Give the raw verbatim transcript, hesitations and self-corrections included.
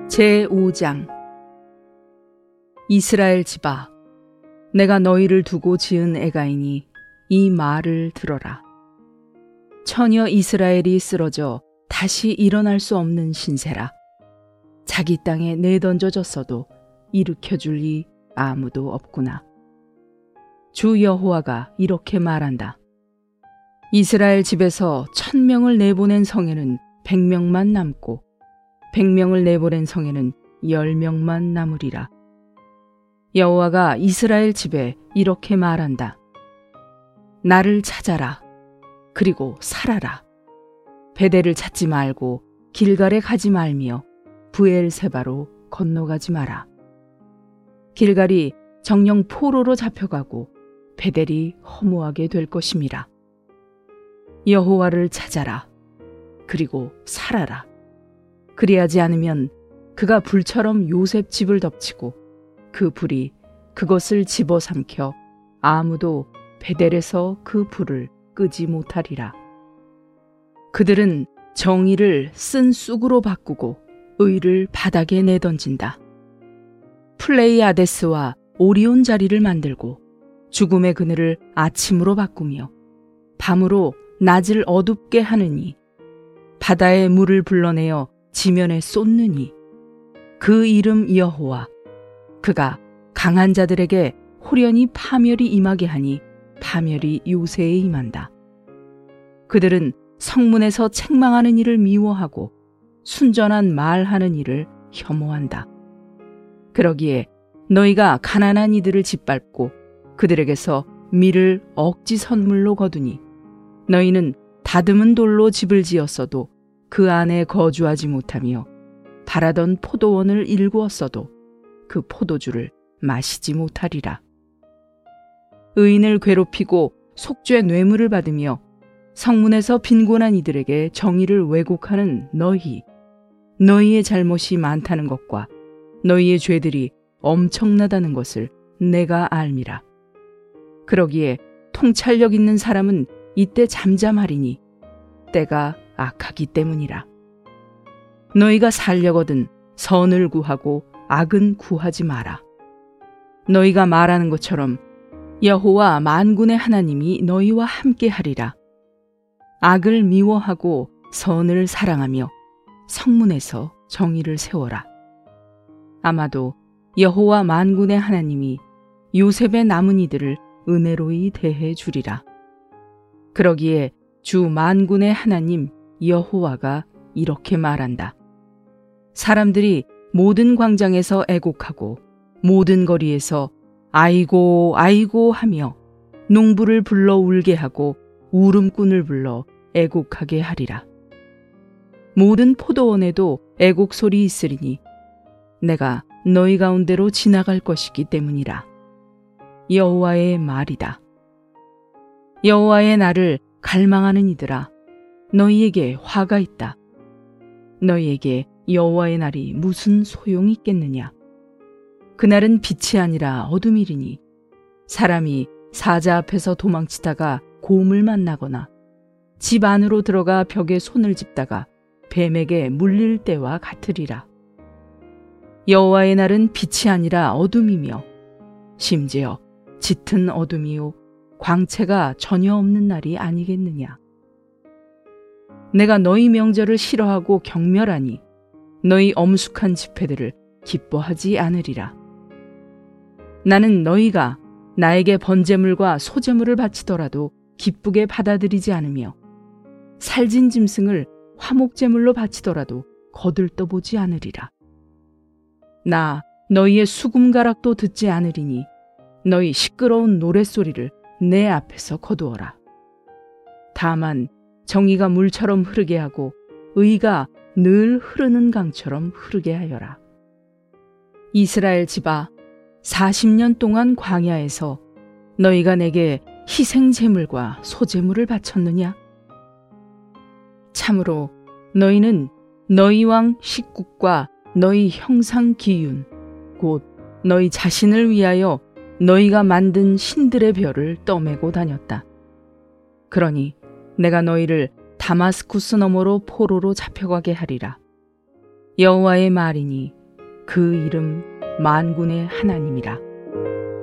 제오 장. 이스라엘 집아, 내가 너희를 두고 지은 애가이니 이 말을 들어라. 처녀 이스라엘이 쓰러져 다시 일어날 수 없는 신세라. 자기 땅에 내던져졌어도 일으켜줄 이 아무도 없구나. 주 여호와가 이렇게 말한다. 이스라엘 집에서 천 명을 내보낸 성에는 백 명만 남고 백 명을 내보낸 성에는 열 명만 남으리라. 여호와가 이스라엘 집에 이렇게 말한다. 나를 찾아라. 그리고 살아라. 베델을 찾지 말고 길갈에 가지 말며 브엘세바로 건너가지 마라. 길갈이 정령 포로로 잡혀가고 베델이 허무하게 될 것임이라. 여호와를 찾아라. 그리고 살아라. 그리하지 않으면 그가 불처럼 요셉 집을 덮치고 그 불이 그것을 집어삼켜 아무도 베델에서 그 불을 끄지 못하리라. 그들은 정의를 쓴 쑥으로 바꾸고 의를 바닥에 내던진다. 플레이아데스와 오리온 자리를 만들고 죽음의 그늘을 아침으로 바꾸며 밤으로 낮을 어둡게 하느니 바다의 물을 불러내어 지면에 쏟느니 그 이름 여호와, 그가 강한 자들에게 호련히 파멸이 임하게 하니 파멸이 요새에 임한다. 그들은 성문에서 책망하는 일을 미워하고 순전한 말하는 일을 혐오한다. 그러기에 너희가 가난한 이들을 짓밟고 그들에게서 밀을 억지 선물로 거두니 너희는 다듬은 돌로 집을 지었어도 그 안에 거주하지 못하며 바라던 포도원을 일구었어도 그 포도주를 마시지 못하리라. 의인을 괴롭히고 속죄 뇌물을 받으며 성문에서 빈곤한 이들에게 정의를 왜곡하는 너희, 너희의 잘못이 많다는 것과 너희의 죄들이 엄청나다는 것을 내가 알미라. 그러기에 통찰력 있는 사람은 이때 잠잠하리니 때가 악하기 때문이라. 너희가 살려거든 선을 구하고 악은 구하지 마라. 너희가 말하는 것처럼 여호와 만군의 하나님이 너희와 함께 하리라. 악을 미워하고 선을 사랑하며 성문에서 정의를 세워라. 아마도 여호와 만군의 하나님이 요셉의 남은 이들을 은혜로이 대해 주리라. 그러기에 주 만군의 하나님 여호와가 이렇게 말한다. 사람들이 모든 광장에서 애곡하고 모든 거리에서 아이고 아이고 하며 농부를 불러 울게 하고 울음꾼을 불러 애곡하게 하리라. 모든 포도원에도 애곡 소리 있으리니 내가 너희 가운데로 지나갈 것이기 때문이라. 여호와의 말이다. 여호와의 날을 갈망하는 이들아, 너희에게 화가 있다. 너희에게 여호와의 날이 무슨 소용이 있겠느냐? 그날은 빛이 아니라 어둠이리니 사람이 사자 앞에서 도망치다가 곰을 만나거나 집 안으로 들어가 벽에 손을 짚다가 뱀에게 물릴 때와 같으리라. 여호와의 날은 빛이 아니라 어둠이며 심지어 짙은 어둠이요 광채가 전혀 없는 날이 아니겠느냐? 내가 너희 명절을 싫어하고 경멸하니 너희 엄숙한 집회들을 기뻐하지 않으리라. 나는 너희가 나에게 번제물과 소제물을 바치더라도 기쁘게 받아들이지 않으며 살진 짐승을 화목제물로 바치더라도 거들떠보지 않으리라. 나 너희의 수금가락도 듣지 않으리니 너희 시끄러운 노랫소리를 내 앞에서 거두어라. 다만 정의가 물처럼 흐르게 하고 의가 늘 흐르는 강처럼 흐르게 하여라. 이스라엘 집아, 사십 년 동안 광야에서 너희가 내게 희생제물과 소제물을 바쳤느냐? 참으로 너희는 너희 왕 식국과 너희 형상 기윤, 곧 너희 자신을 위하여 너희가 만든 신들의 별을 떠매고 다녔다. 그러니 내가 너희를 다마스쿠스 너머로 포로로 잡혀가게 하리라. 여호와의 말이니 그 이름 만군의 하나님이라.